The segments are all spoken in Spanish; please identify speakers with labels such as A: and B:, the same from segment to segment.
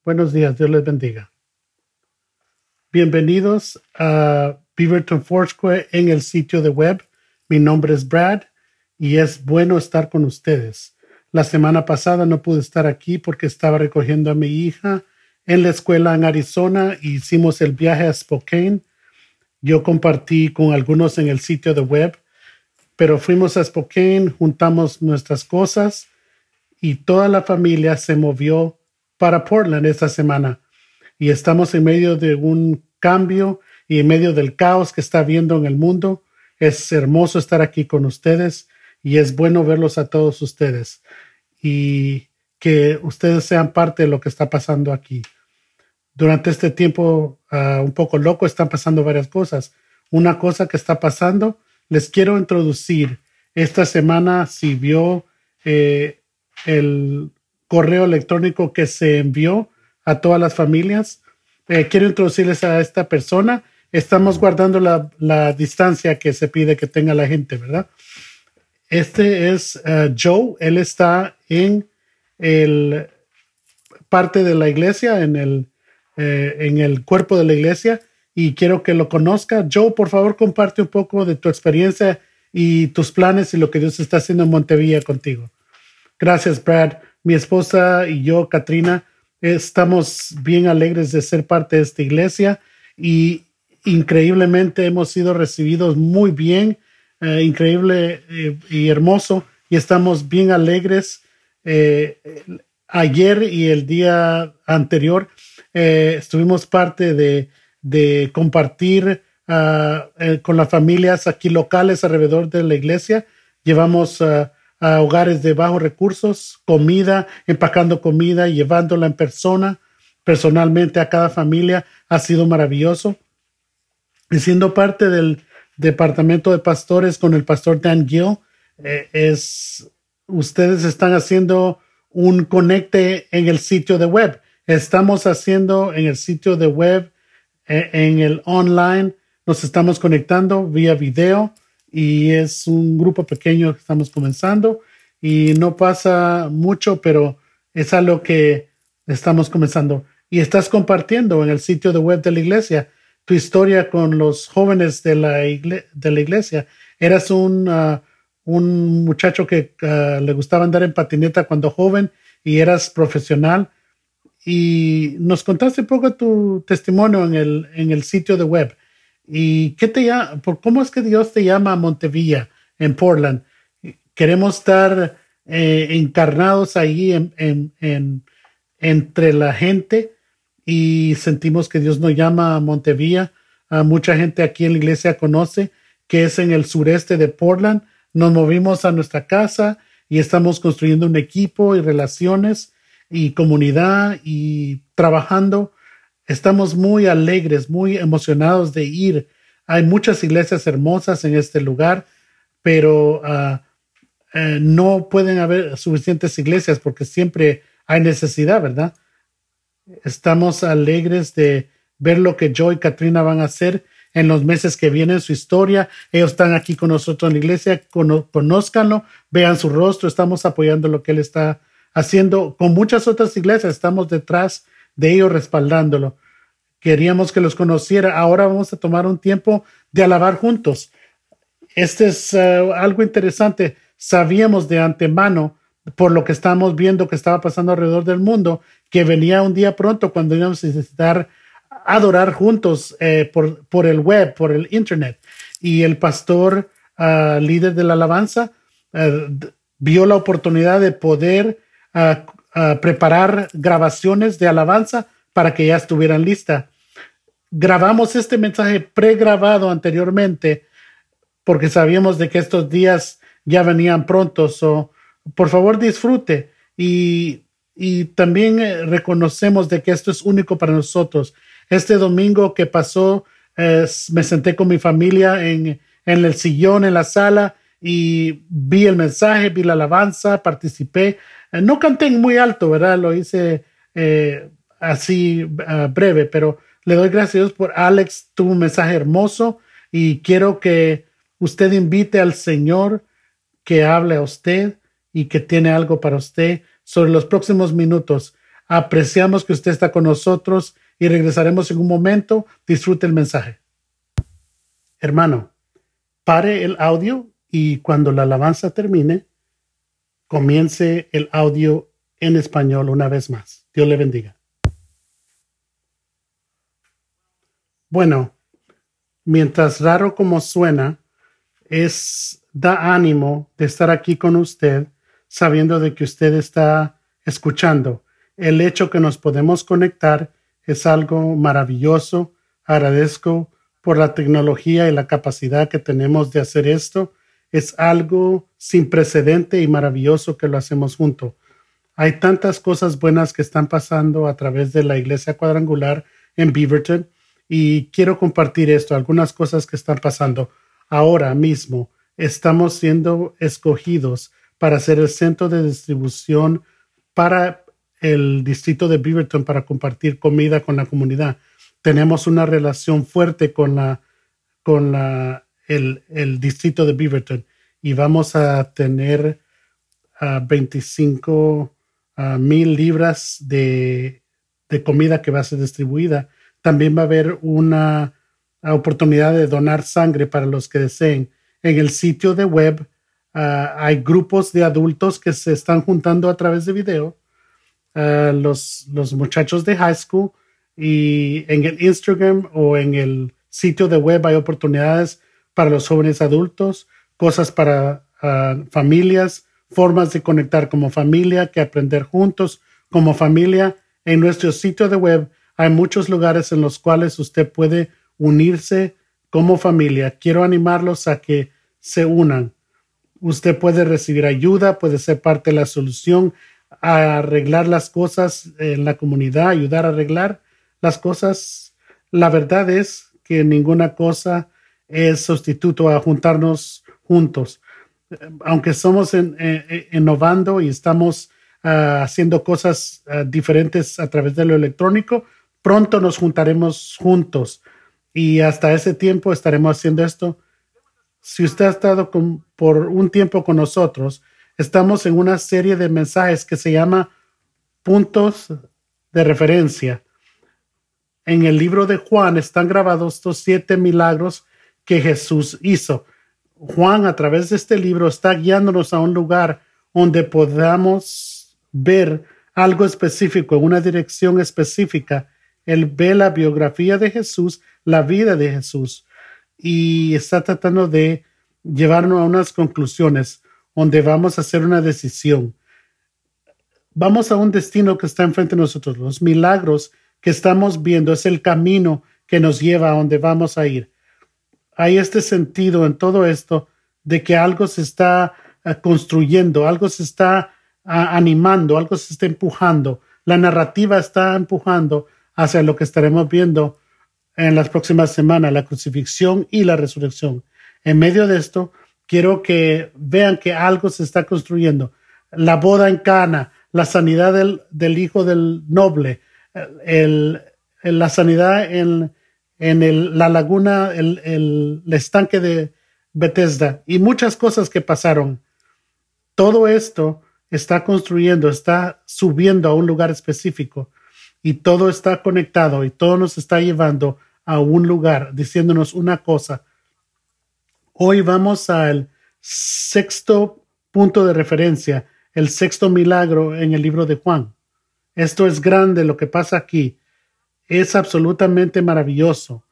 A: Buenos días, Dios les bendiga. Bienvenidos a Beaverton Foursquare en el sitio de web. Mi nombre es Brad y es bueno estar con ustedes. La semana pasada no pude estar aquí porque estaba recogiendo a mi hija en la escuela en Arizona y hicimos el viaje a Spokane. Yo compartí con algunos en el sitio de web, pero fuimos a Spokane, juntamos nuestras cosas y toda la familia se movió para Portland esta semana. Y estamos en medio de un cambio y en medio del caos que está habiendo en el mundo. Es hermoso estar aquí con ustedes y es bueno verlos a todos ustedes y que ustedes sean parte de lo que está pasando aquí. Durante este tiempo un poco loco están pasando varias cosas. Una cosa que está pasando, les quiero introducir. Esta semana, si vio el correo electrónico que se envió a todas las familias, quiero introducirles a esta persona. Estamos guardando la distancia que se pide que tenga la gente, ¿verdad? Este es Joe. Él está en el parte de la iglesia, en el cuerpo de la iglesia, y quiero que lo conozca. Joe, por favor, comparte un poco de tu experiencia y tus planes y lo que Dios está haciendo en Montevilla contigo. Gracias, Brad. Mi esposa y yo, Katrina, estamos bien alegres de ser parte de esta iglesia y increíblemente hemos sido recibidos muy bien, increíble y hermoso, y estamos bien alegres. Ayer y el día anterior estuvimos parte de compartir con las familias aquí locales alrededor de la iglesia. Llevamos a hogares de bajos recursos, comida, empacando comida, llevándola en persona, personalmente a cada familia. Ha sido maravilloso. Y siendo parte del departamento de pastores con el pastor Dan Gill, ustedes están haciendo un conecte en el sitio de web. Estamos haciendo en el sitio de web, en el online, nos estamos conectando vía video y es un grupo pequeño que estamos comenzando y no pasa mucho, pero es algo que estamos comenzando. Y estás compartiendo en el sitio de web de la iglesia tu historia con los jóvenes de la iglesia. Eras un muchacho que le gustaba andar en patineta cuando joven y eras profesional. Y nos contaste un poco tu testimonio en el sitio de web. ¿Y cómo es que Dios te llama a Montevilla, en Portland? Queremos estar encarnados ahí entre la gente y sentimos que Dios nos llama a Montevilla. Mucha gente aquí en la iglesia conoce que es en el sureste de Portland. Nos movimos a nuestra casa y estamos construyendo un equipo y relaciones y comunidad y trabajando. Estamos muy alegres, muy emocionados de ir. Hay muchas iglesias hermosas en este lugar, pero no pueden haber suficientes iglesias porque siempre hay necesidad, ¿verdad? Estamos alegres de ver lo que Joe y Katrina van a hacer en los meses que vienen, su historia. Ellos están aquí con nosotros en la iglesia, conózcanlo, vean su rostro, estamos apoyando lo que él está haciendo con muchas otras iglesias, estamos detrás de ellos respaldándolo. Queríamos que los conociera. Ahora vamos a tomar un tiempo de alabar juntos. Este es algo interesante. Sabíamos de antemano, por lo que estamos viendo que estaba pasando alrededor del mundo, que venía un día pronto cuando íbamos a necesitar adorar juntos por el web, por el internet. Y el pastor, líder de la alabanza, vio la oportunidad de poder preparar grabaciones de alabanza para que ya estuvieran listas. Grabamos este mensaje pregrabado anteriormente porque sabíamos de que estos días ya venían pronto. Por favor, disfrute y también reconocemos de que esto es único para nosotros. Este domingo que pasó, me senté con mi familia en el sillón, en la sala, y vi el mensaje, vi la alabanza, participé. No canté muy alto, ¿verdad? Lo hice así breve, pero le doy gracias a Dios por Alex. Tuvo un mensaje hermoso y quiero que usted invite al Señor que hable a usted y que tiene algo para usted sobre los próximos minutos. Apreciamos que usted está con nosotros y regresaremos en un momento. Disfrute el mensaje. Hermano, pare el audio y cuando la alabanza termine, comience el audio en español una vez más. Dios le bendiga. Bueno, mientras raro como suena, da ánimo de estar aquí con usted, sabiendo de que usted está escuchando. El hecho que nos podemos conectar es algo maravilloso. Agradezco por la tecnología y la capacidad que tenemos de hacer esto. Es algo sin precedente y maravilloso que lo hacemos juntos. Hay tantas cosas buenas que están pasando a través de la Iglesia Cuadrangular en Beaverton y quiero compartir esto, algunas cosas que están pasando. Ahora mismo estamos siendo escogidos para ser el centro de distribución para el distrito de Beaverton para compartir comida con la comunidad. Tenemos una relación fuerte con el distrito de Beaverton y vamos a tener 25,000 libras de comida que va a ser distribuida. También va a haber una oportunidad de donar sangre para los que deseen. En el sitio de web hay grupos de adultos que se están juntando a través de video. Los muchachos de high school, y en el Instagram o en el sitio de web hay oportunidades para los jóvenes adultos, cosas para familias, formas de conectar como familia, que aprender juntos como familia. En nuestro sitio de web hay muchos lugares en los cuales usted puede unirse como familia. Quiero animarlos a que se unan. Usted puede recibir ayuda, puede ser parte de la solución, a arreglar las cosas en la comunidad, ayudar a arreglar las cosas. La verdad es que ninguna cosa es sustituto a juntarnos juntos. Aunque somos innovando y estamos haciendo cosas diferentes a través de lo electrónico, pronto nos juntaremos juntos y hasta ese tiempo estaremos haciendo esto. Si usted ha estado por un tiempo con nosotros, estamos en una serie de mensajes que se llama Puntos de Referencia. En el libro de Juan están grabados estos 7 milagros que Jesús hizo. Juan, a través de este libro, está guiándonos a un lugar donde podamos ver algo específico, en una dirección específica. Él ve la biografía de Jesús, la vida de Jesús, y está tratando de llevarnos a unas conclusiones donde vamos a hacer una decisión. Vamos a un destino que está enfrente de nosotros. Los milagros que estamos viendo es el camino que nos lleva a donde vamos a ir. Hay este sentido en todo esto de que algo se está construyendo, algo se está animando, algo se está empujando. La narrativa está empujando hacia lo que estaremos viendo en las próximas semanas, la crucifixión y la resurrección. En medio de esto, quiero que vean que algo se está construyendo. La boda en Cana, la sanidad del hijo del noble, la sanidad en la laguna, el estanque de Bethesda y muchas cosas que pasaron. Todo esto está construyendo, está subiendo a un lugar específico y todo está conectado y todo nos está llevando a un lugar, diciéndonos una cosa. Hoy vamos al 6º punto de referencia, el 6º milagro en el libro de Juan. Esto es grande, lo que pasa aquí. Es absolutamente maravilloso.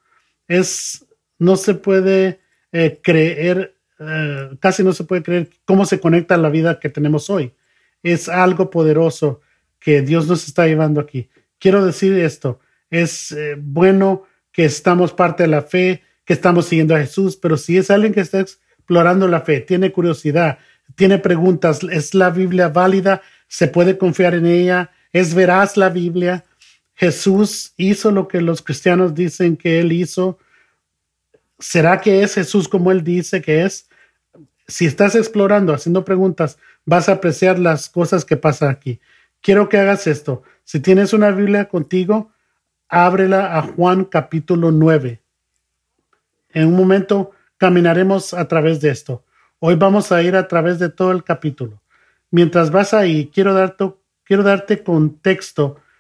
A: No se puede creer, casi no se puede creer cómo se conecta a la vida que tenemos hoy. Es algo poderoso que Dios nos está llevando aquí. Quiero decir esto, es bueno que estamos parte de la fe, que estamos siguiendo a Jesús, pero si es alguien que está explorando la fe, tiene curiosidad, tiene preguntas, ¿es la Biblia válida? ¿Se puede confiar en ella? ¿Es veraz la Biblia? ¿Jesús hizo lo que los cristianos dicen que él hizo? ¿Será que es Jesús como él dice que es? Si estás explorando, haciendo preguntas, vas a apreciar las cosas que pasan aquí. Quiero que hagas esto. Si tienes una Biblia contigo, ábrela a Juan capítulo 9. En un momento caminaremos a través de esto. Hoy vamos a ir a través de todo el capítulo. Mientras vas ahí, quiero darte contexto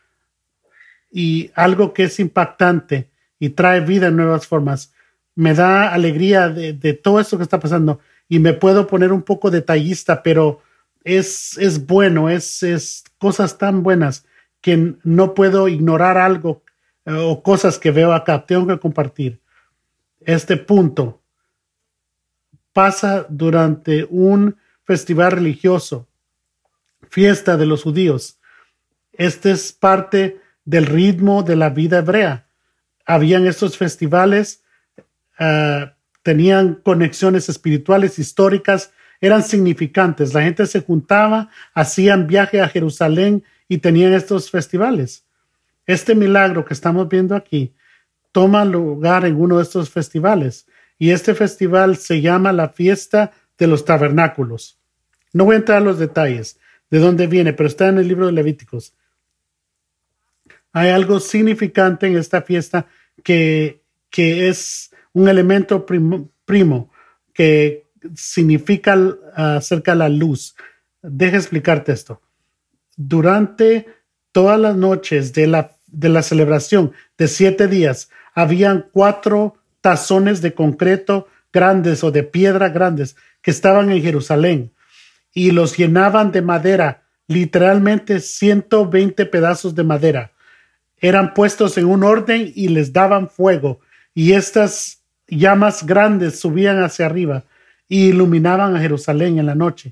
A: y algo que es impactante y trae vida en nuevas formas. Me da alegría de todo esto que está pasando y me puedo poner un poco detallista, pero es bueno, es cosas tan buenas que no puedo ignorar algo o cosas que veo acá. Tengo que compartir. Este punto pasa durante un festival religioso, fiesta de los judíos. Este es parte del ritmo de la vida hebrea. Habían estos festivales, tenían conexiones espirituales, históricas, eran significantes. La gente se juntaba, hacían viaje a Jerusalén y tenían estos festivales. Este milagro que estamos viendo aquí toma lugar en uno de estos festivales y este festival se llama la fiesta de los tabernáculos. No voy a entrar a los detalles de dónde viene, pero está en el libro de Levíticos. Hay algo significante en esta fiesta que es un elemento primo que significa acerca de la luz. Deja explicarte esto. Durante todas las noches de la celebración de 7 días, habían 4 tazones de concreto grandes o de piedra grandes que estaban en Jerusalén y los llenaban de madera, literalmente 120 pedazos de madera. Eran puestos en un orden y les daban fuego y estas llamas grandes subían hacia arriba y iluminaban a Jerusalén en la noche.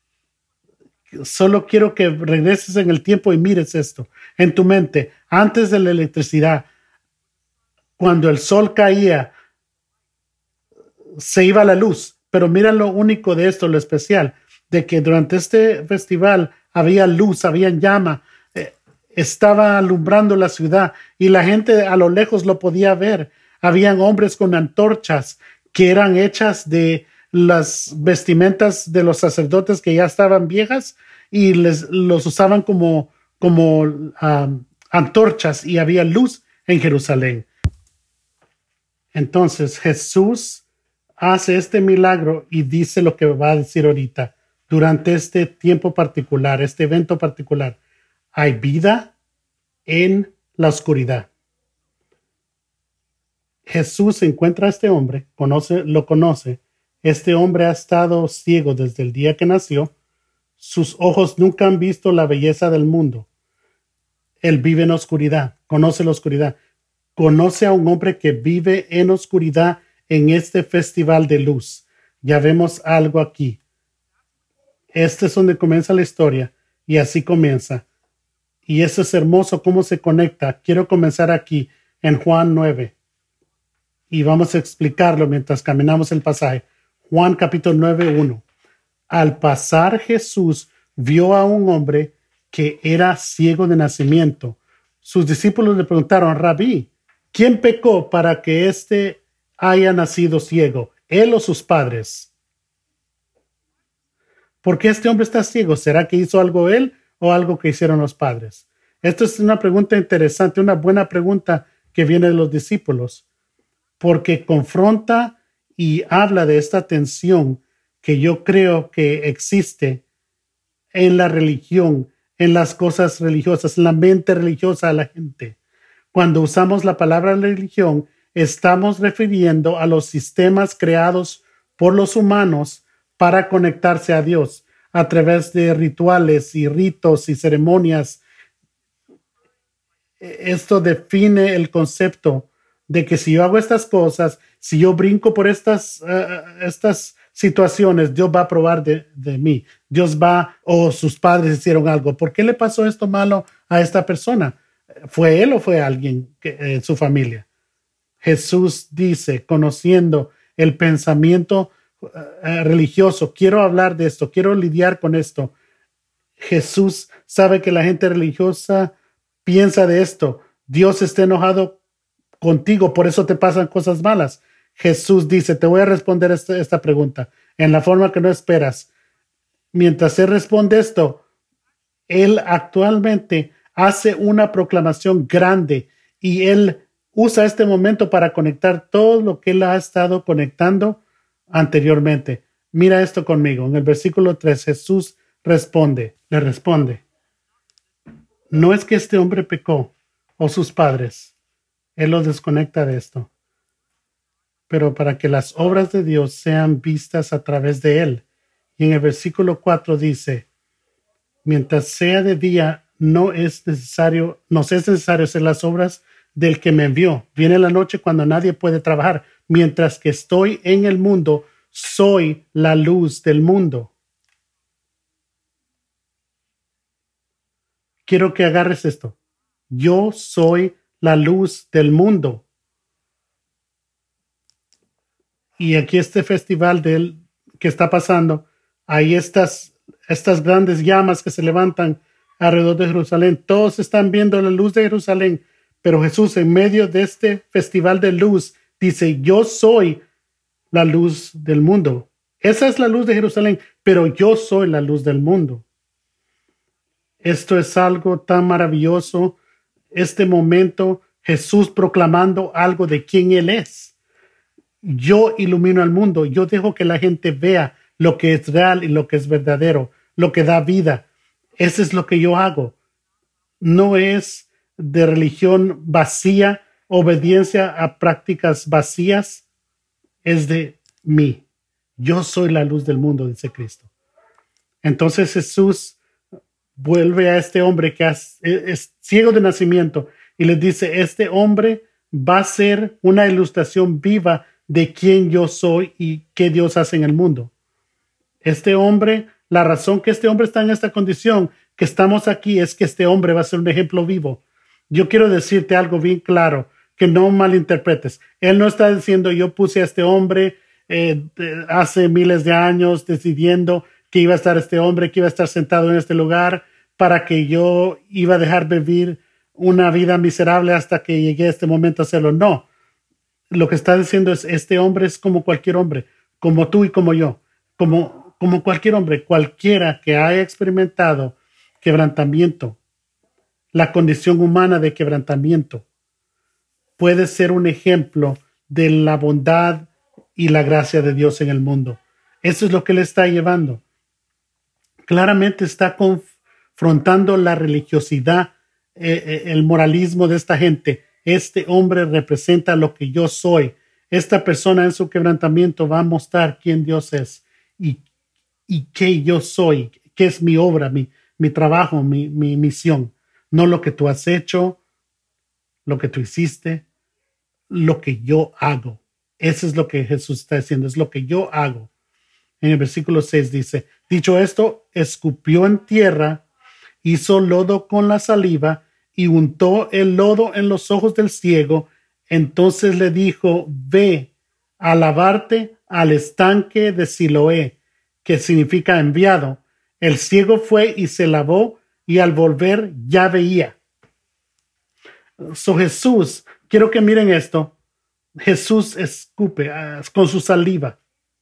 A: Solo quiero que regreses en el tiempo y mires esto en tu mente. Antes de la electricidad, cuando el sol caía, se iba la luz. Pero mira lo único de esto, lo especial, de que durante este festival había luz, había llama, estaba alumbrando la ciudad y la gente a lo lejos lo podía ver. Habían hombres con antorchas que eran hechas de las vestimentas de los sacerdotes que ya estaban viejas y los usaban como antorchas y había luz en Jerusalén. Entonces Jesús hace este milagro y dice lo que va a decir ahorita. Durante este tiempo particular, este evento particular, hay vida en la oscuridad. Jesús encuentra a este hombre, lo conoce. Este hombre ha estado ciego desde el día que nació. Sus ojos nunca han visto la belleza del mundo. Él vive en oscuridad, conoce la oscuridad. Conoce a un hombre que vive en oscuridad en este festival de luz. Ya vemos algo aquí. Este es donde comienza la historia y así comienza. Y eso es hermoso cómo se conecta. Quiero comenzar aquí en Juan 9 y vamos a explicarlo mientras caminamos el pasaje. Juan capítulo 9, 1. Al pasar Jesús vio a un hombre que era ciego de nacimiento. Sus discípulos le preguntaron: Rabí, ¿quién pecó para que éste haya nacido ciego, él o sus padres? ¿Por qué este hombre está ciego? ¿Será que hizo algo él o algo que hicieron los padres? Esto es una pregunta interesante, una buena pregunta que viene de los discípulos, porque confronta y habla de esta tensión que yo creo que existe en la religión, en las cosas religiosas, en la mente religiosa de la gente. Cuando usamos la palabra religión, estamos refiriendo a los sistemas creados por los humanos para conectarse a Dios a través de rituales y ritos y ceremonias. Esto define el concepto de que si yo hago estas cosas, si yo brinco por estas situaciones, Dios va a probar de mí. Dios va, o sus padres hicieron algo. ¿Por qué le pasó esto malo a esta persona? ¿Fue él o fue alguien en su familia? Jesús dice, conociendo el pensamiento religioso, quiero hablar de esto, quiero lidiar con esto. Jesús sabe que la gente religiosa piensa de esto. Dios está enojado contigo, por eso te pasan cosas malas. Jesús dice, te voy a responder esta pregunta en la forma que no esperas. Mientras él responde esto, él actualmente hace una proclamación grande y él usa este momento para conectar todo lo que él ha estado conectando anteriormente. Mira esto conmigo. En el versículo 3, Jesús le responde, no es que este hombre pecó o sus padres. Él los desconecta de esto. Pero para que las obras de Dios sean vistas a través de él. Y en el versículo 4 dice, mientras sea de día, nos es necesario hacer las obras del que me envió. Viene la noche cuando nadie puede trabajar. Mientras que estoy en el mundo, soy la luz del mundo. Quiero que agarres esto. Yo soy la luz del mundo. Y aquí este festival que está pasando, hay estas grandes llamas que se levantan alrededor de Jerusalén. Todos están viendo la luz de Jerusalén, pero Jesús en medio de este festival de luz dice, yo soy la luz del mundo. Esa es la luz de Jerusalén, pero yo soy la luz del mundo. Esto es algo tan maravilloso. Este momento, Jesús proclamando algo de quién Él es. Yo ilumino al mundo. Yo dejo que la gente vea lo que es real y lo que es verdadero, lo que da vida. Eso es lo que yo hago. No es de religión vacía, obediencia a prácticas vacías. Es de mí. Yo soy la luz del mundo, dice Cristo. Entonces Jesús vuelve a este hombre que es ciego de nacimiento y le dice, este hombre va a ser una ilustración viva de quién yo soy y qué Dios hace en el mundo. Este hombre, la razón que este hombre está en esta condición, que estamos aquí, es que este hombre va a ser un ejemplo vivo. Yo quiero decirte algo bien claro, que no malinterpretes. Él no está diciendo, yo puse a este hombre hace miles de años decidiendo que iba a estar este hombre, que iba a estar sentado en este lugar para que yo iba a dejar vivir una vida miserable hasta que llegué a este momento a hacerlo. No, lo que está diciendo es, este hombre es como cualquier hombre, como tú y como yo, como cualquier hombre, cualquiera que haya experimentado quebrantamiento, la condición humana de quebrantamiento, puede ser un ejemplo de la bondad y la gracia de Dios en el mundo. Eso es lo que le está llevando. Claramente está confrontando la religiosidad, el moralismo de esta gente. Este hombre representa lo que yo soy. Esta persona en su quebrantamiento va a mostrar quién Dios es y qué yo soy, qué es mi obra, mi trabajo, mi misión. No lo que tú has hecho, lo que tú hiciste, lo que yo hago. Eso es lo que Jesús está diciendo, es lo que yo hago. En el versículo 6 dice, dicho esto, escupió en tierra, hizo lodo con la saliva y untó el lodo en los ojos del ciego. Entonces le dijo, ve a lavarte al estanque de Siloé, que significa enviado. El ciego fue y se lavó y al volver ya veía. So Jesús, quiero que miren esto. Jesús escupe con su saliva.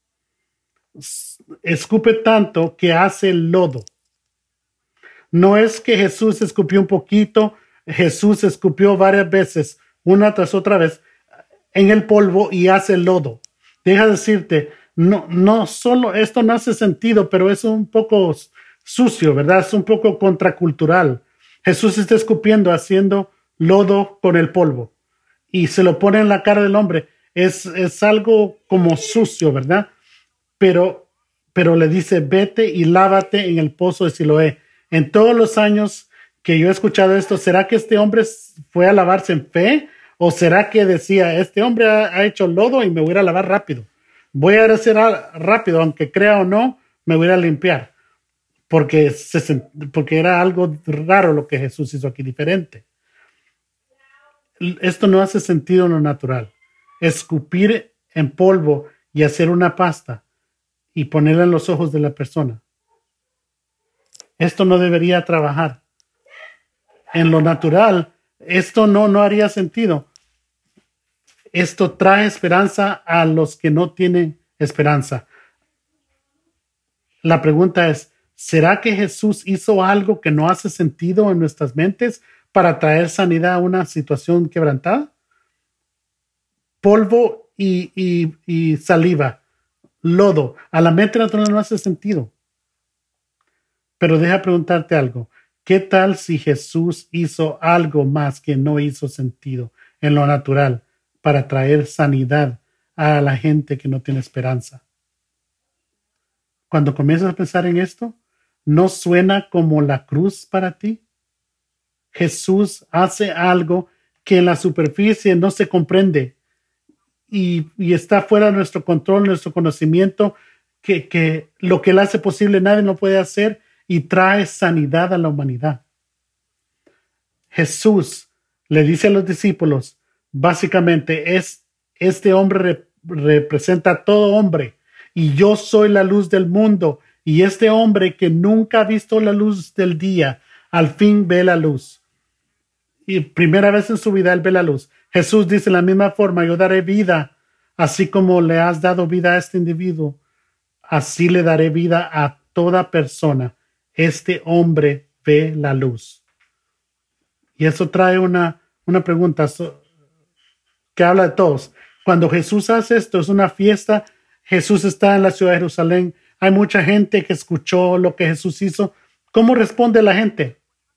A: Escupe tanto que hace el lodo. No es que Jesús escupió un poquito, Jesús escupió varias veces, una tras otra vez, en el polvo y hace el lodo. Deja decirte, no solo esto no hace sentido, pero es un poco sucio, ¿verdad? Es un poco contracultural. Jesús está escupiendo, haciendo lodo con el polvo y se lo pone en la cara del hombre. Es algo como sucio, ¿verdad? Pero le dice, vete y lávate en el pozo de Siloé. En todos los años que yo he escuchado esto, ¿será que este hombre fue a lavarse en fe? ¿O será que decía, este hombre ha hecho lodo y me voy a lavar rápido? Voy a hacer rápido, aunque crea o no, me voy a limpiar. Porque era algo raro lo que Jesús hizo aquí, diferente. Esto no hace sentido en lo natural. Escupir en polvo y hacer una pasta y ponerla en los ojos de la persona. Esto no debería trabajar. En lo natural, esto no haría sentido. Esto trae esperanza a los que no tienen esperanza. La pregunta es, ¿será que Jesús hizo algo que no hace sentido en nuestras mentes para traer sanidad a una situación quebrantada? Polvo y saliva, lodo, a la mente natural no hace sentido. Pero deja preguntarte algo. ¿Qué tal si Jesús hizo algo más que no hizo sentido en lo natural para traer sanidad a la gente que no tiene esperanza? Cuando comienzas a pensar en esto, ¿no suena como la cruz para ti? Jesús hace algo que en la superficie no se comprende y está fuera de nuestro control, nuestro conocimiento, que lo que él hace posible nadie lo puede hacer y trae sanidad a la humanidad. Jesús le dice a los discípulos, básicamente, este hombre representa a todo hombre y yo soy la luz del mundo, y este hombre que nunca ha visto la luz del día, al fin ve la luz. Y primera vez en su vida él ve la luz. Jesús dice de la misma forma, yo daré vida, así como le has dado vida a este individuo, así le daré vida a toda persona. Este hombre ve la luz. Y eso trae una pregunta que habla de todos. Cuando Jesús hace esto, es una fiesta. Jesús está en la ciudad de Jerusalén. Hay mucha gente que escuchó lo que Jesús hizo. ¿Cómo responde la gente?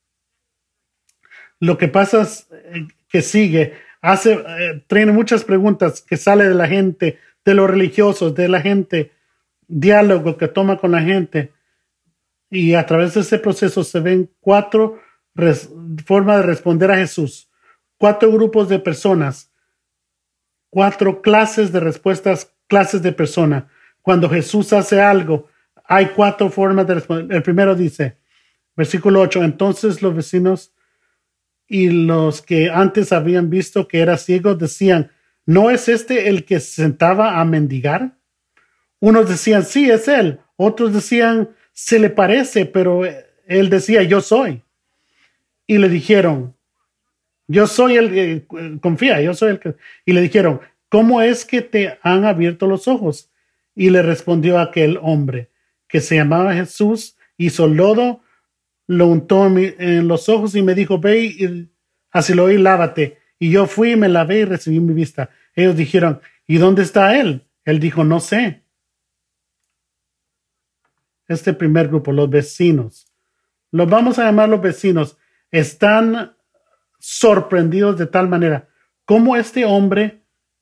A: Lo que pasa es que sigue, trae muchas preguntas que sale de la gente, de los religiosos, de la gente, diálogo que toma con la gente. Y a través de ese proceso se ven cuatro formas de responder a Jesús. 4 grupos de personas, 4 clases de respuestas, clases de personas. Cuando Jesús hace algo, hay 4 formas de responder. El primero dice, versículo 8, entonces los vecinos y los que antes habían visto que era ciego decían, ¿no es este el que se sentaba a mendigar? Unos decían, sí, es él. Otros decían, se le parece, pero él decía, yo soy. Y le dijeron, yo soy el que confía, yo soy el que... Y le dijeron, ¿cómo es que te han abierto los ojos? Y le respondió aquel hombre, que se llamaba Jesús, hizo lodo, lo untó en los ojos y me dijo, ve y así lo oí, lávate. Y yo fui, me lavé y recibí mi vista. Ellos dijeron, ¿y dónde está él? Él dijo, no sé. Este primer grupo, los vecinos, los vamos a llamar los vecinos, están sorprendidos de tal manera. ¿Cómo este hombre,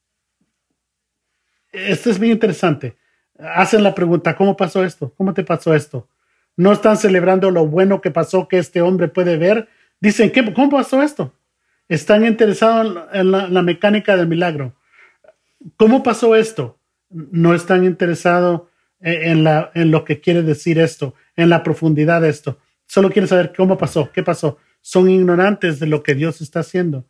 A: esto es bien interesante, hacen la pregunta, ¿cómo pasó esto? ¿Cómo te pasó esto? No están celebrando lo bueno que pasó, que este hombre puede ver. Dicen, ¿cómo pasó esto? Están interesados en la mecánica del milagro. ¿Cómo pasó esto? No están interesados en lo que quiere decir esto, en la profundidad de esto. Solo quieren saber cómo pasó, qué pasó. Son ignorantes de lo que Dios está haciendo.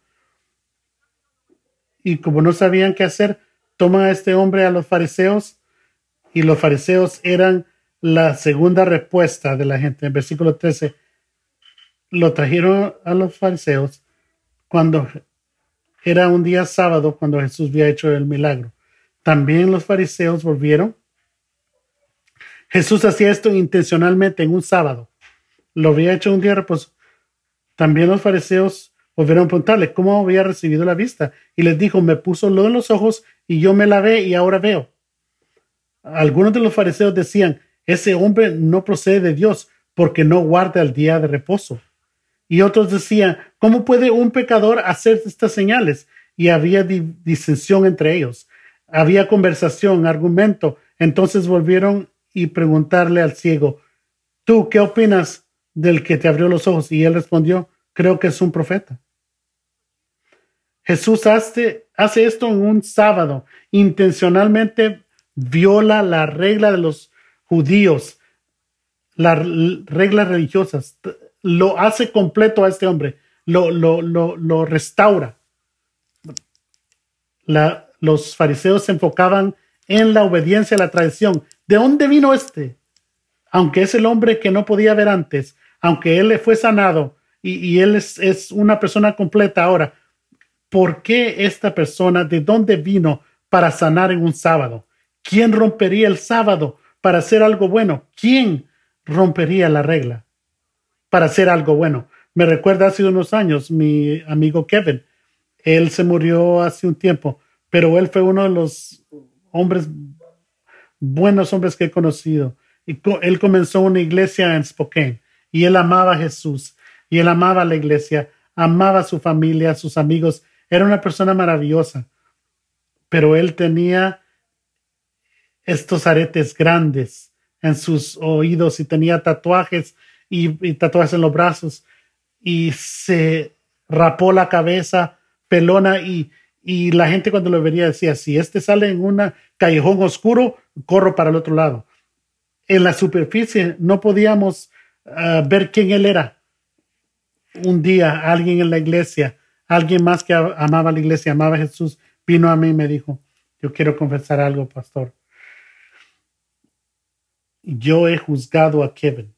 A: Y como no sabían qué hacer, toman a este hombre a los fariseos, y los fariseos eran la segunda respuesta de la gente. En versículo 13, lo trajeron a los fariseos cuando era un día sábado, cuando Jesús había hecho el milagro. También los fariseos volvieron. Jesús hacía esto intencionalmente en un sábado. Lo había hecho un día de reposo. También los fariseos volvieron a preguntarle cómo había recibido la vista. Y les dijo, me puso lodo en los ojos y yo me lavé y ahora veo. Algunos de los fariseos decían, ese hombre no procede de Dios porque no guarda el día de reposo. Y otros decían, ¿cómo puede un pecador hacer estas señales? Y había disensión entre ellos. Había conversación, argumento. Entonces volvieron y preguntarle al ciego, ¿tú qué opinas del que te abrió los ojos? Y él respondió, creo que es un profeta. Jesús hace esto en un sábado. Intencionalmente viola la regla de los judíos, las reglas religiosas. Lo hace completo a este hombre. Lo restaura. Los fariseos se enfocaban en la obediencia a la tradición. ¿De dónde vino este? Aunque es el hombre que no podía ver antes, aunque él le fue sanado y él es una persona completa ahora, ¿por qué esta persona, de dónde vino para sanar en un sábado? ¿Quién rompería el sábado para hacer algo bueno? ¿Quién rompería la regla para hacer algo bueno? Me recuerda hace unos años mi amigo Kevin. Él se murió hace un tiempo, pero él fue uno de los buenos hombres que he conocido. Y él comenzó una iglesia en Spokane y él amaba a Jesús. Y él amaba la iglesia, amaba a su familia, a sus amigos. Era una persona maravillosa. Pero él tenía estos aretes grandes en sus oídos y tenía tatuajes y tatuajes en los brazos y se rapó la cabeza pelona y la gente cuando lo vería decía, si este sale en un callejón oscuro, corro para el otro lado. En la superficie no podíamos ver quién él era. Un día alguien en la iglesia, alguien más que amaba la iglesia, amaba a Jesús, vino a mí y me dijo, yo quiero confesar algo, pastor. Yo he juzgado a Kevin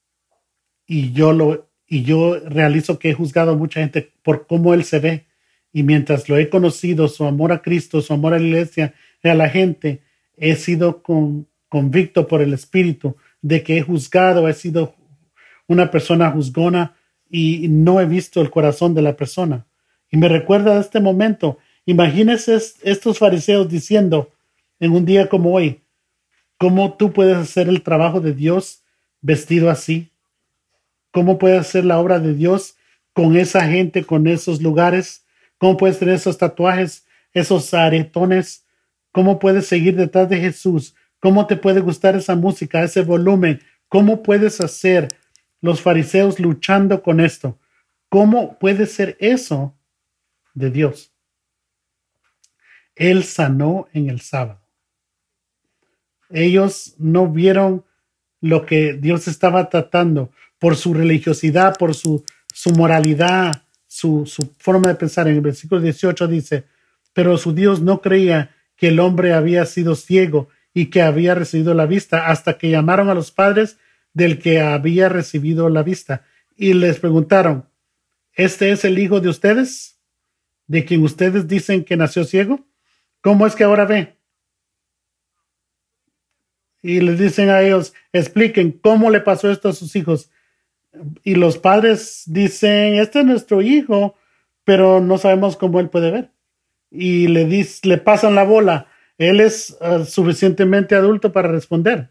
A: y yo realizo que he juzgado a mucha gente por cómo él se ve. Y mientras lo he conocido, su amor a Cristo, su amor a la iglesia y a la gente, he sido convicto por el Espíritu de que he juzgado, he sido una persona juzgona y no he visto el corazón de la persona. Y me recuerda de este momento. Imagínense estos fariseos diciendo en un día como hoy, ¿cómo tú puedes hacer el trabajo de Dios vestido así? ¿Cómo puedes hacer la obra de Dios con esa gente, con esos lugares? ¿Cómo puedes tener esos tatuajes, esos aretones? ¿Cómo puedes seguir detrás de Jesús? ¿Cómo te puede gustar esa música, ese volumen? ¿Cómo puedes hacer los fariseos luchando con esto? ¿Cómo puede ser eso de Dios? Él sanó en el sábado. Ellos no vieron lo que Dios estaba tratando por su religiosidad, por su moralidad, su forma de pensar. En el versículo 18 dice, pero su Dios no creía que el hombre había sido ciego y que había recibido la vista hasta que llamaron a los padres del que había recibido la vista y les preguntaron, ¿este es el hijo de ustedes? ¿De quien ustedes dicen que nació ciego? ¿Cómo es que ahora ve? Y les dicen a ellos, expliquen cómo le pasó esto a sus hijos. Y los padres dicen, este es nuestro hijo, pero no sabemos cómo él puede ver. Y le pasan la bola. Él es suficientemente adulto para responder.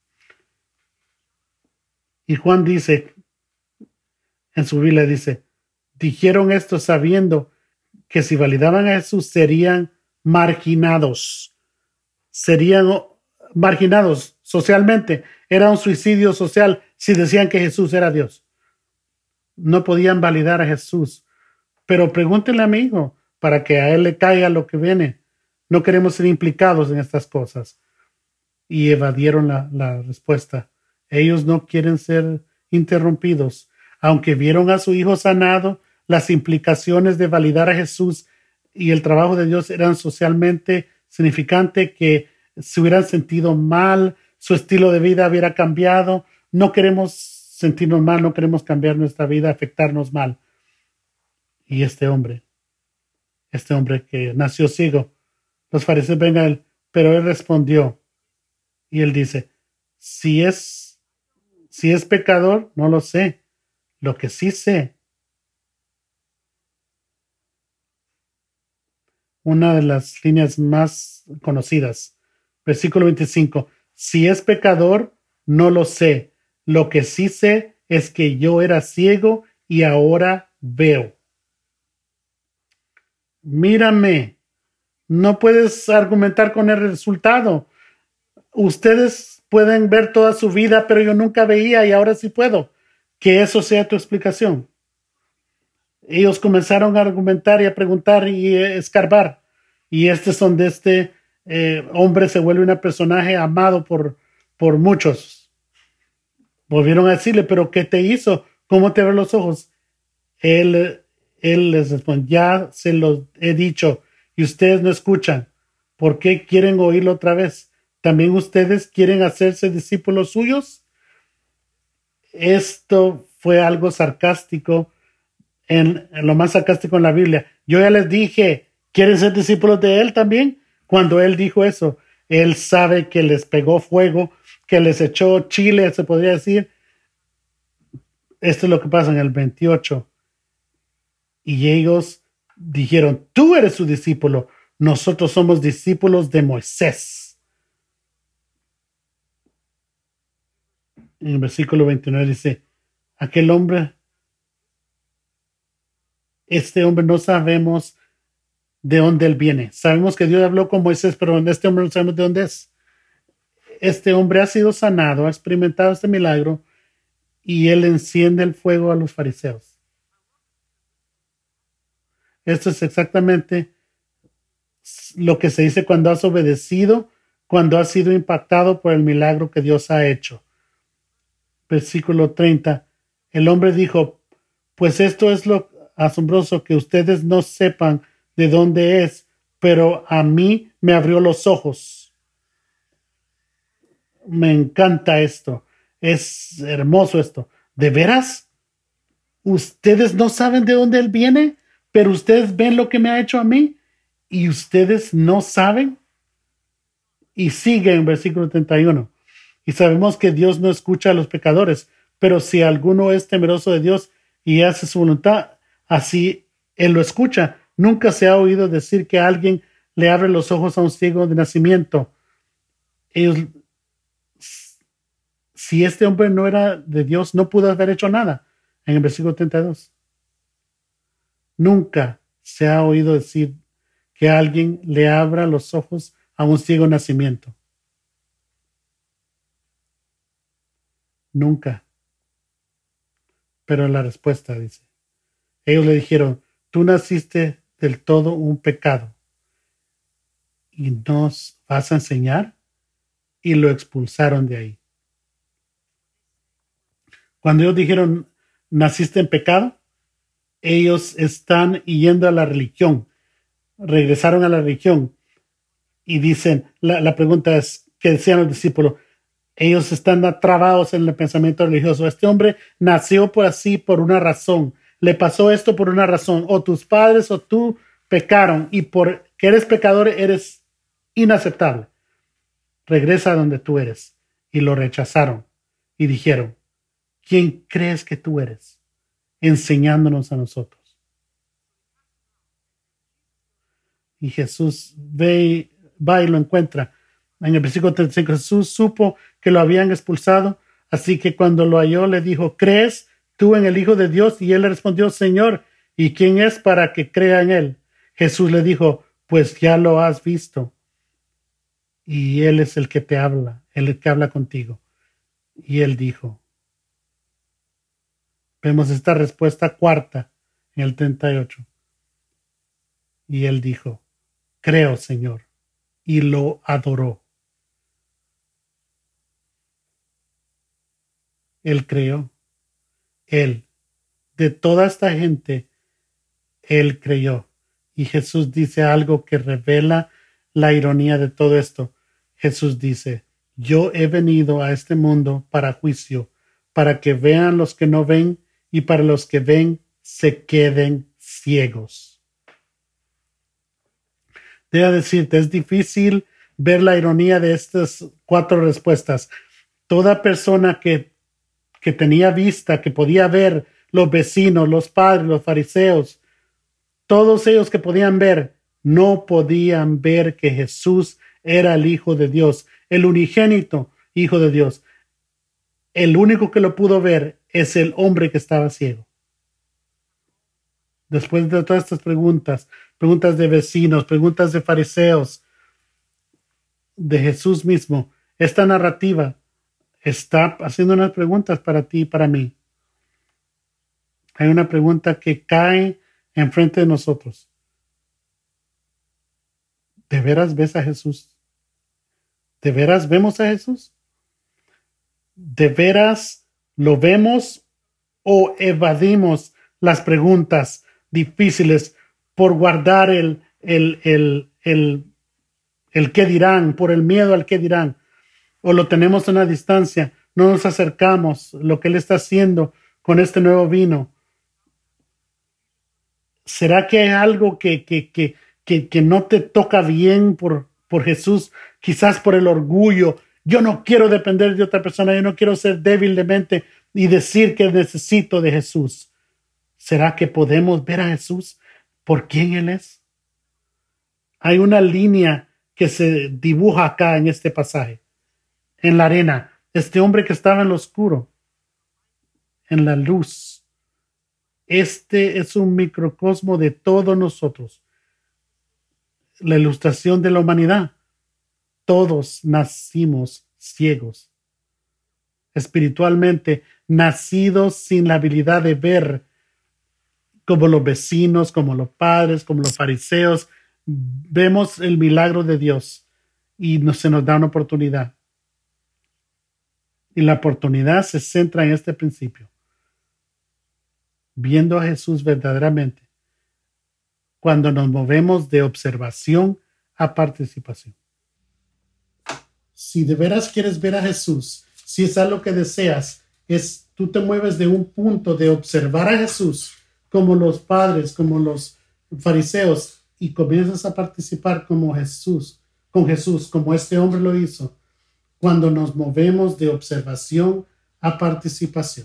A: Y Juan dice, en su Biblia dice, dijeron esto sabiendo que si validaban a Jesús serían marginados. Serían marginados socialmente. Era un suicidio social si decían que Jesús era Dios. No podían validar a Jesús. Pero pregúntenle a mi hijo para que a él le caiga lo que viene. No queremos ser implicados en estas cosas. Y evadieron la respuesta. Ellos no quieren ser interrumpidos. Aunque vieron a su hijo sanado, las implicaciones de validar a Jesús y el trabajo de Dios eran socialmente significantes, que se hubieran sentido mal, su estilo de vida hubiera cambiado. No queremos sentirnos mal, no queremos cambiar nuestra vida, afectarnos mal. Y este hombre que nació ciego, los fariseos ven a él, pero él respondió y él dice, si es pecador, no lo sé. Lo que sí sé, una de las líneas más conocidas, versículo 25, si es pecador, no lo sé. Lo que sí sé es que yo era ciego y ahora veo. Mírame, no puedes argumentar con el resultado. Ustedes pueden ver toda su vida, pero yo nunca veía y ahora sí puedo. Que eso sea tu explicación. Ellos comenzaron a argumentar y a preguntar y escarbar. Y son de este hombre se vuelve un personaje amado por muchos. Volvieron a decirle, pero ¿qué te hizo? ¿Cómo te ven los ojos? Él les respondió, ya se los he dicho y ustedes no escuchan. ¿Por qué quieren oírlo otra vez? ¿También ustedes quieren hacerse discípulos suyos? Esto fue algo sarcástico, en lo más sarcástico en la Biblia. Yo ya les dije, ¿quieren ser discípulos de él también? Cuando él dijo eso, él sabe que les pegó fuego, que les echó chile, se podría decir. Esto es lo que pasa en el 28. Y ellos dijeron, tú eres su discípulo, nosotros somos discípulos de Moisés. En el versículo 29 dice, aquel hombre Este hombre no sabemos de dónde él viene. Sabemos que Dios habló con Moisés, pero en este hombre no sabemos de dónde es. Este hombre ha sido sanado, ha experimentado este milagro y él enciende el fuego a los fariseos. Esto es exactamente lo que se dice cuando has obedecido, cuando has sido impactado por el milagro que Dios ha hecho. Versículo 30. El hombre dijo, pues esto es lo asombroso, que ustedes no sepan de dónde es, pero a mí me abrió los ojos. Me encanta esto. Es hermoso esto. ¿De veras? ¿Ustedes no saben de dónde él viene? Pero ustedes ven lo que me ha hecho a mí y ustedes no saben. Y sigue en versículo 31. Y sabemos que Dios no escucha a los pecadores, pero si alguno es temeroso de Dios y hace su voluntad, así él lo escucha. Nunca se ha oído decir que alguien le abre los ojos a un ciego de nacimiento. Ellos, si este hombre no era de Dios, no pudo haber hecho nada. En el versículo 32. Nunca se ha oído decir que alguien le abra los ojos a un ciego de nacimiento. Nunca. Pero la respuesta dice, ellos le dijeron, tú naciste del todo un pecado y nos vas a enseñar, y lo expulsaron de ahí. Cuando ellos dijeron, naciste en pecado, ellos están yendo a la religión, regresaron a la religión y dicen, la pregunta es, ¿qué decían los discípulos? Ellos están trabados en el pensamiento religioso. Este hombre nació por una razón. Le pasó esto por una razón. O tus padres o tú pecaron y porque eres pecador eres inaceptable. Regresa a donde tú eres. Y lo rechazaron y dijeron, ¿quién crees que tú eres? Enseñándonos a nosotros. Y Jesús va y lo encuentra. En el versículo 35, Jesús supo que lo habían expulsado, así que cuando lo halló le dijo, ¿crees tú en el Hijo de Dios? Y él le respondió, Señor, ¿y quién es para que crea en él? Jesús le dijo, pues ya lo has visto, y él es el que te habla, el que habla contigo. Y él dijo, vemos esta respuesta cuarta en el 38. Y él dijo, creo, Señor, y lo adoró. Él creyó. Él, de toda esta gente, él creyó. Y Jesús dice algo que revela la ironía de todo esto. Jesús dice, yo he venido a este mundo para juicio, para que vean los que no ven y para los que ven se queden ciegos. Debo decirte, es difícil ver la ironía de estas cuatro respuestas. Toda persona que tenía vista, que podía ver, los vecinos, los padres, los fariseos, todos ellos que podían ver, no podían ver que Jesús era el Hijo de Dios, el unigénito Hijo de Dios. El único que lo pudo ver es el hombre que estaba ciego. Después de todas estas preguntas, preguntas de vecinos, preguntas de fariseos, de Jesús mismo, esta narrativa está haciendo unas preguntas para ti y para mí. Hay una pregunta que cae enfrente de nosotros. ¿De veras ves a Jesús? ¿De veras vemos a Jesús? ¿De veras lo vemos o evadimos las preguntas difíciles por guardar el qué dirán, por el miedo al qué dirán? ¿O lo tenemos a una distancia? No nos acercamos lo que Él está haciendo con este nuevo vino. ¿Será que hay algo que no te toca bien por Jesús? Quizás por el orgullo. Yo no quiero depender de otra persona. Yo no quiero ser débil de mente y decir que necesito de Jesús. ¿Será que podemos ver a Jesús por quién Él es? Hay una línea que se dibuja acá en este pasaje. En la arena. Este hombre que estaba en lo oscuro. En la luz. Este es un microcosmo de todos nosotros, la ilustración de la humanidad. Todos nacimos ciegos, espiritualmente nacidos sin la habilidad de ver, como los vecinos, como los padres, como los fariseos. Vemos el milagro de Dios y se nos da una oportunidad. Y la oportunidad se centra en este principio, viendo a Jesús verdaderamente, cuando nos movemos de observación a participación. Si de veras quieres ver a Jesús, si es algo que deseas, tú te mueves de un punto de observar a Jesús como los padres, como los fariseos, y comienzas a participar como Jesús, con Jesús, como este hombre lo hizo, cuando nos movemos de observación a participación.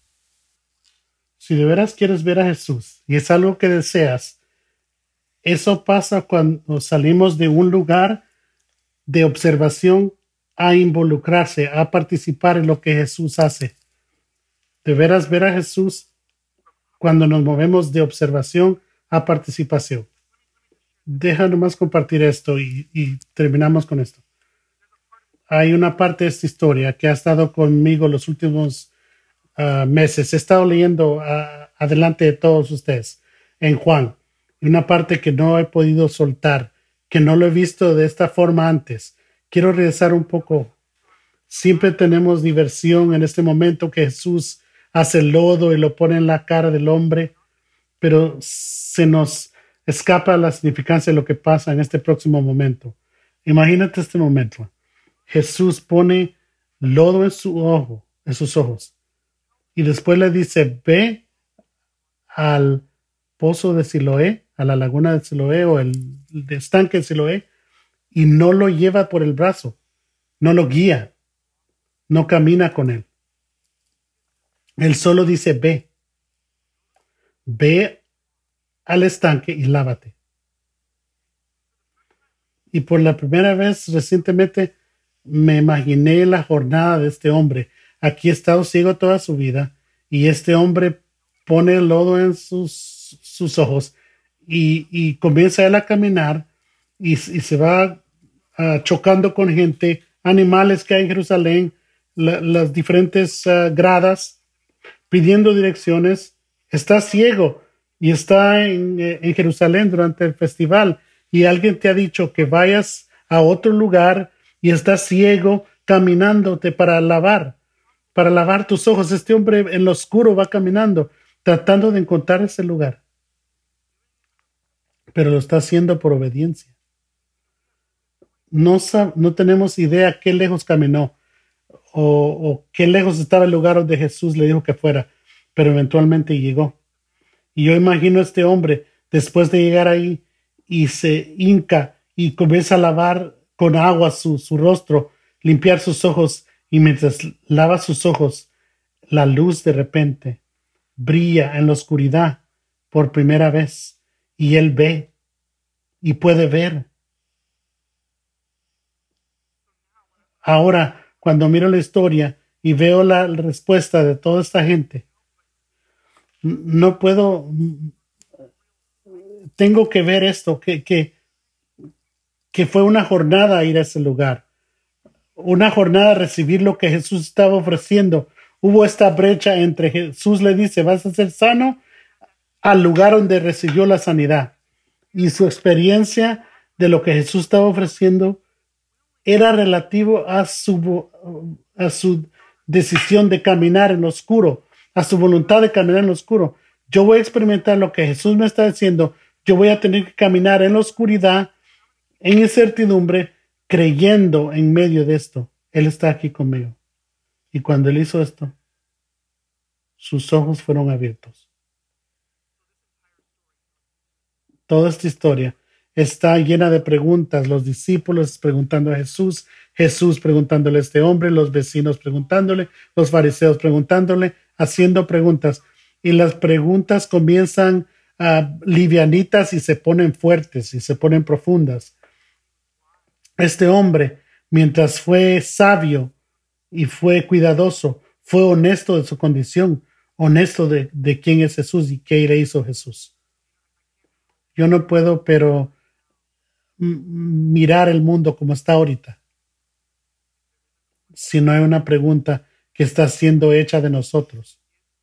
A: Si de veras quieres ver a Jesús y es algo que deseas, eso pasa cuando salimos de un lugar de observación a involucrarse, a participar en lo que Jesús hace. De veras ver a Jesús cuando nos movemos de observación a participación. Deja nomás compartir esto y terminamos con esto. Hay una parte de esta historia que ha estado conmigo los últimos meses. He estado leyendo adelante de todos ustedes en Juan. Una parte que no he podido soltar, que no lo he visto de esta forma antes. Quiero regresar un poco. Siempre tenemos diversión en este momento que Jesús hace el lodo y lo pone en la cara del hombre, pero se nos escapa la significancia de lo que pasa en este próximo momento. Imagínate este momento. Jesús pone lodo en sus ojos, y después le dice, ve al pozo de Siloé, a la laguna de Siloé o el estanque de Siloé, y no lo lleva por el brazo, no lo guía, no camina con él. Él solo dice, ve al estanque y lávate. Y por la primera vez recientemente me imaginé la jornada de este hombre. Aquí ha estado ciego toda su vida y este hombre pone el lodo en sus ojos y comienza él a caminar y se va chocando con gente, animales que hay en Jerusalén, las diferentes gradas, pidiendo direcciones. Está ciego y está en Jerusalén durante el festival y alguien te ha dicho que vayas a otro lugar y estás ciego caminándote para lavar tus ojos. Este hombre en lo oscuro va caminando tratando de encontrar ese lugar, pero lo está haciendo por obediencia. No tenemos idea qué lejos caminó o qué lejos estaba el lugar donde Jesús le dijo que fuera, pero eventualmente llegó. Y yo imagino a este hombre después de llegar ahí y se hinca y comienza a lavar con agua su rostro, limpiar sus ojos, y mientras lava sus ojos, la luz de repente brilla en la oscuridad por primera vez y él ve y puede ver. Ahora, cuando miro la historia y veo la respuesta de toda esta gente, no puedo, tengo que ver esto, que fue una jornada ir a ese lugar, una jornada recibir lo que Jesús estaba ofreciendo. Hubo esta brecha entre Jesús le dice, vas a ser sano, al lugar donde recibió la sanidad. Y su experiencia de lo que Jesús estaba ofreciendo era relativo a su decisión de caminar en lo oscuro, a su voluntad de caminar en lo oscuro. Yo voy a experimentar lo que Jesús me está diciendo. Yo voy a tener que caminar en la oscuridad, en incertidumbre, creyendo en medio de esto. Él está aquí conmigo. Y cuando él hizo esto, sus ojos fueron abiertos. Toda esta historia está llena de preguntas. Los discípulos preguntando a Jesús, Jesús preguntándole a este hombre, los vecinos preguntándole, los fariseos preguntándole, haciendo preguntas. Y las preguntas comienzan livianitas y se ponen fuertes y se ponen profundas. Este hombre, mientras fue sabio y fue cuidadoso, fue honesto de su condición, honesto de quién es Jesús y qué le hizo Jesús. Yo no puedo, pero mirar el mundo como está ahorita, si no hay una pregunta que está siendo hecha de nosotros.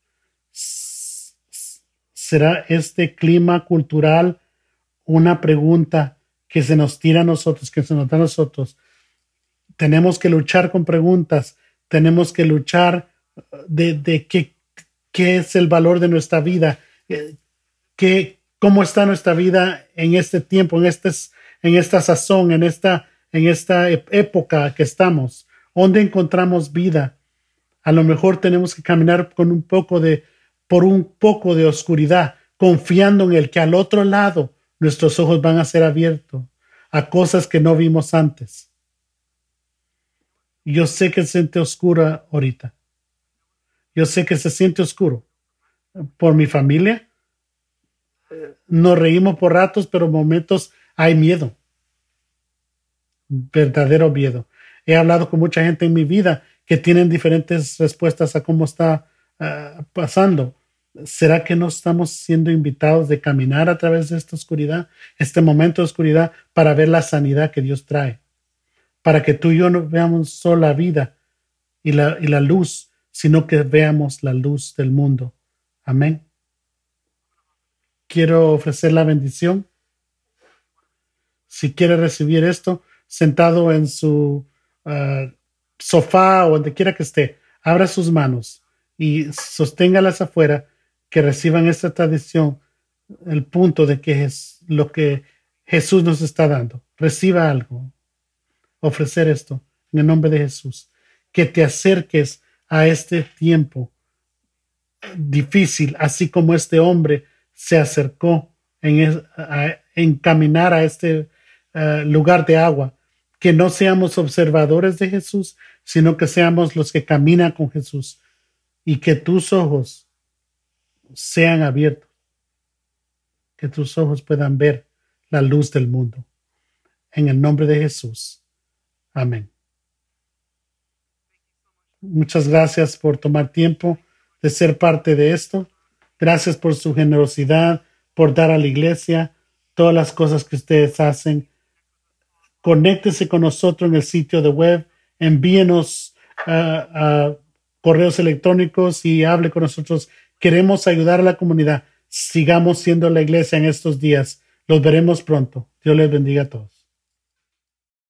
A: ¿Será este clima cultural una pregunta que se nos tira a nosotros, que se nos da a nosotros? Tenemos que luchar con preguntas, tenemos que luchar de qué es el valor de nuestra vida, cómo está nuestra vida en este tiempo, en esta sazón, en esta época que estamos. ¿Dónde encontramos vida? A lo mejor tenemos que caminar por un poco de oscuridad, confiando en el que al otro lado nuestros ojos van a ser abiertos a cosas que no vimos antes. Yo sé que se siente oscura ahorita. Yo sé que se siente oscuro por mi familia. Nos reímos por ratos, pero momentos hay miedo, verdadero miedo. He hablado con mucha gente en mi vida que tienen diferentes respuestas a cómo está pasando. ¿Será que no estamos siendo invitados de caminar a través de esta oscuridad, este momento de oscuridad, para ver la sanidad que Dios trae? Para que tú y yo no veamos solo la vida y la luz, sino que veamos la luz del mundo. Amén. Quiero ofrecer la bendición. Si quiere recibir esto, sentado en su sofá o donde quiera que esté, abra sus manos y sosténgalas afuera, que reciban esta tradición, el punto de que es lo que Jesús nos está dando. Reciba algo. Ofrecer esto en el nombre de Jesús. Que te acerques a este tiempo difícil, así como este hombre se acercó en caminar a este lugar de agua. Que no seamos observadores de Jesús, sino que seamos los que caminan con Jesús, y que tus ojos sean abiertos, que tus ojos puedan ver la luz del mundo. En el nombre de Jesús. Amén. Muchas gracias por tomar tiempo de ser parte de esto. Gracias por su generosidad, por dar a la iglesia todas las cosas que ustedes hacen. Conéctese con nosotros en el sitio de web, envíenos correos electrónicos y hable con nosotros. Queremos ayudar a la comunidad. Sigamos siendo la iglesia en estos días. Los veremos pronto. Dios les bendiga a todos.